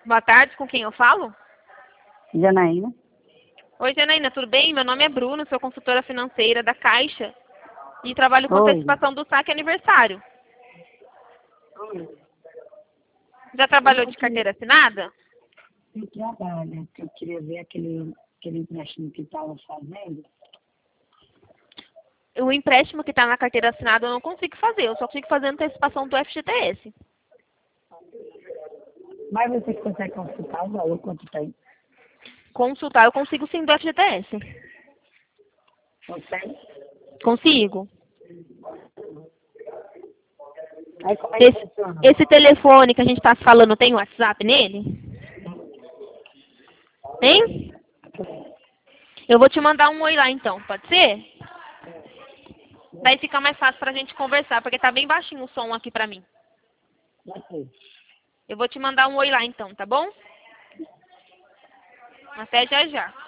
Boa tarde, com quem eu falo? Janaína. Oi, Janaína, tudo bem? Meu nome é Bruno, sou consultora financeira da Caixa e trabalho com Oi. antecipação do saque aniversário. Já trabalhou de carteira assinada? Eu trabalho, que eu queria ver aquele empréstimo que estava fazendo. O empréstimo que está na carteira assinada eu não consigo fazer, eu só consigo fazer antecipação do FGTS. Mas você consegue consultar o valor quanto tem? Consultar eu consigo sim do FGTS. Consegue? Consigo. Aí como é que funciona? Esse telefone que a gente está falando tem WhatsApp nele? Tem? Eu vou te mandar um oi lá então, pode ser? Daí fica mais fácil pra gente conversar, porque tá bem baixinho o som aqui pra mim. Ok. Eu vou te mandar um oi lá então, tá bom? Até já já.